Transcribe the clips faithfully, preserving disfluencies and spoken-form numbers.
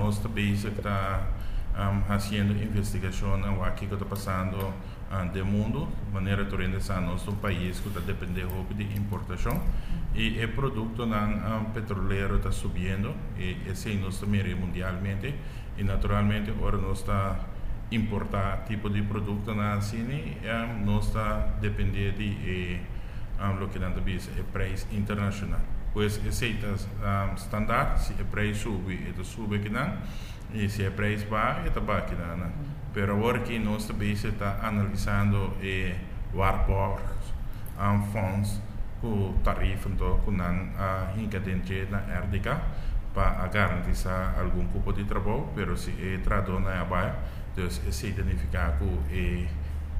nós também está um, fazendo investigação no que está passando um, do mundo, de maneira que nós um país que está dependendo de importação e o produto um, petroleiro está subindo e esse nós também mundialmente e naturalmente agora nós está importar tipo de produto na Cine, um, nós está dependendo de um, o que nós diz é preço internacional. Pois esse é um, standard, se o preço sube, ele sube aqui não, e se o preço baixa, ele baixa aqui não. Pero agora que nós também está analisando e waarborg um, fundos com tarifa então com a incadente na R D K para garantizar algum tipo de trabalho, pero se é traduz na abaixo, então se identificar com e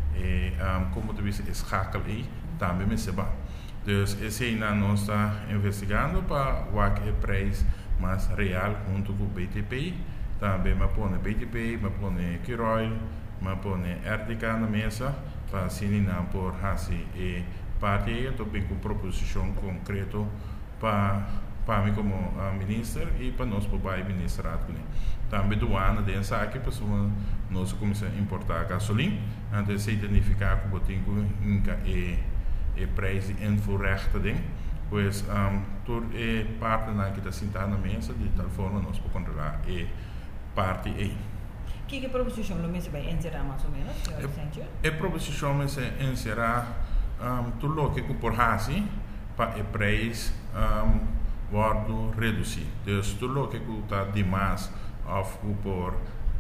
e um, como tu disse escakel aí também me se bom. Dus esse ainda nós está investigando para o preço mais real junto com o B T P. Também me põe B T P, me põe Kiroil, me põe R D K na mesa para assinar por assim e parte eu também com proposição concreta para para mim como uh, ministro e para nós para o ministrado. Também do ano de aqui para nós começar a importar gasolina, antes de identificar que o botinho e e preço invoerrechten ding, pois um, tur e parte na que está sentada na mesa de tal forma nós podemos controlar e parte e que que proposição lo mesa vai encerrar mais ou menos e proposição mesa encerrar um, tudo o que por hasi para o preço um, wordt reduzido, dus tudo o que está demais of por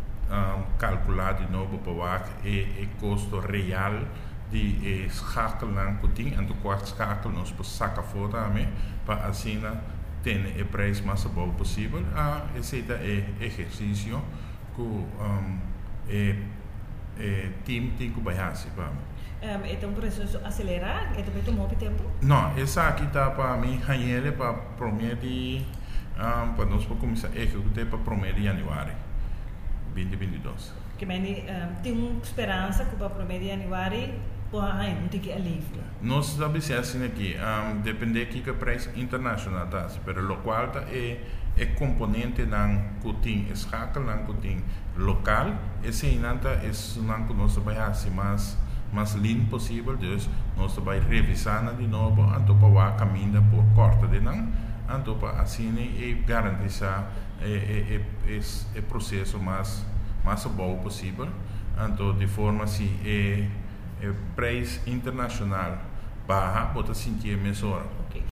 um, calcular de novo para e o custo real die eh, schakelen kuting en de kwart schakelen ons per saca fora a me para assim ter o preço mais bom possível a esse é exercício que um, é é time tem que baixar para mim. Um, é um processo acelerar? É também tomou tempo? Não, essa aqui está para mim hanhele para prometer um, para nós para começar a executar para prometer januário vinte e vinte e dois. Que meni um, tem uma esperança que para prometer januário Porra, não tem que alívio. Nós sabemos assim aqui, um, depende aqui que o preço internacional tá, pero lo qual tá é é componente nan kuting escakel nan kuting local, esse inanta é nan que nós vai assim mais mais lean possível, dus nós vai revisar de novo, anto para caminhar por corta de nan, anto para assim e garantizar é é é processo mais mais bom possível, anto de forma se é o preço internacional barra, pode sentir a mesura. Okay.